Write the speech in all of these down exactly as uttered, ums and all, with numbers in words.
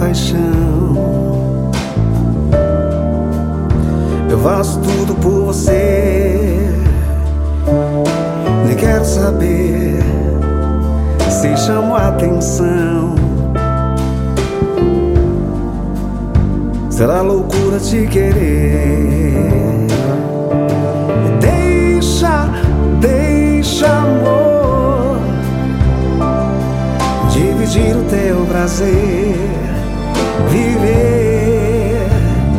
paixão. Eu faço tudo por você, nem quero saber se chamo a atenção. Será loucura te querer. Deixa, deixa, amor, dividir o teu prazer, viver.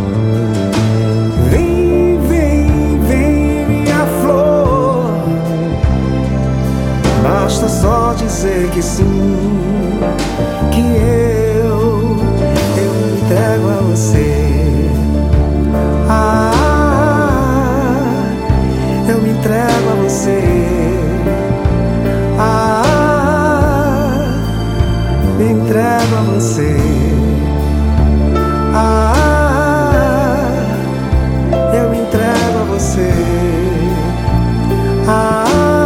Vem, vem, vem, minha flor, basta só dizer que sim, que eu, eu me entrego a você. Ah, eu me entrego a você. Ah, me entrego a você. Ah, eu me entrego a você. Ah,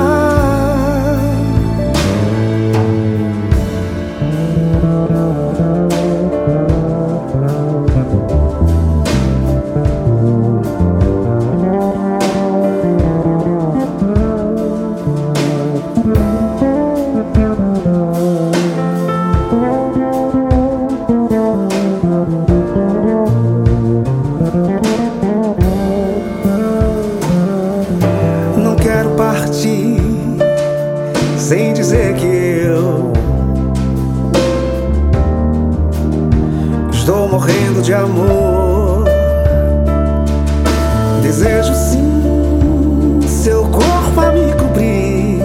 não quero partir sem dizer que eu estou morrendo de amor. Desejo sim seu corpo a me cobrir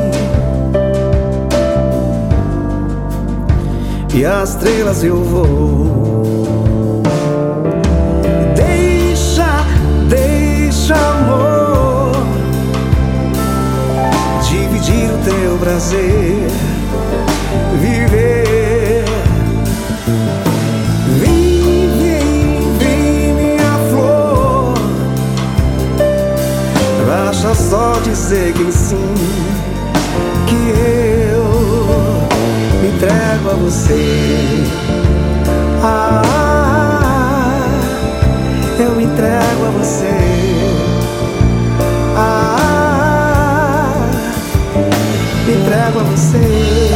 e às estrelas eu vou. Deixa, deixa, amor, dividir o teu prazer, viver. Vem, vem, vem, minha flor, basta só dizer que sim, que eu me entrego a você. Ah, eu me entrego a você. Ah, me entrego a você.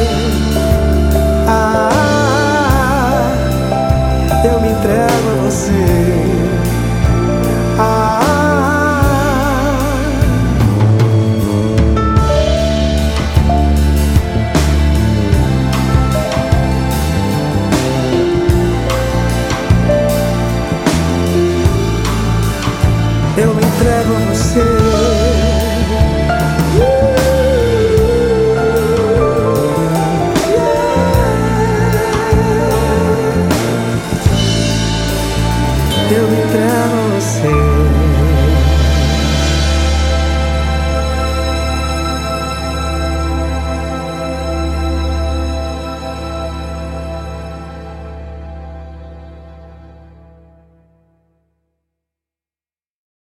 Ah, eu me entrego a você. Ah, eu me entrego a você.